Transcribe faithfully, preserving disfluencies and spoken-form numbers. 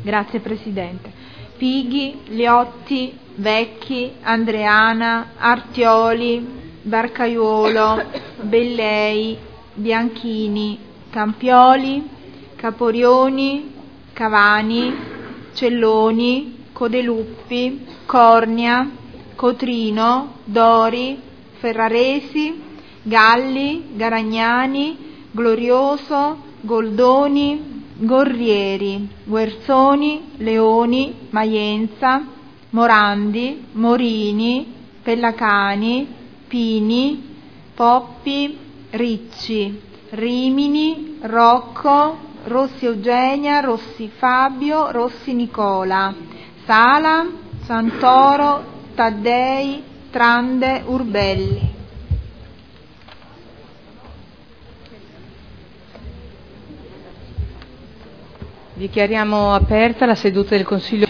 Grazie Presidente. Pighi, Liotti, Vecchi, Andreana, Artioli, Barcaiuolo, Bellei, Bianchini, Campioli, Caporioni, Cavani, Celloni, Codeluppi, Cornia, Cotrino, Dori, Ferraresi, Galli, Garagnani, Glorioso, Goldoni, Gorrieri, Guerzoni, Leoni, Maienza, Morandi, Morini, Pellacani, Pini, Poppi, Ricci, Rimini, Rocco, Rossi Eugenia, Rossi Fabio, Rossi Nicola, Sala, Santoro, Taddei, Trande, Urbelli. Dichiariamo aperta la seduta del Consiglio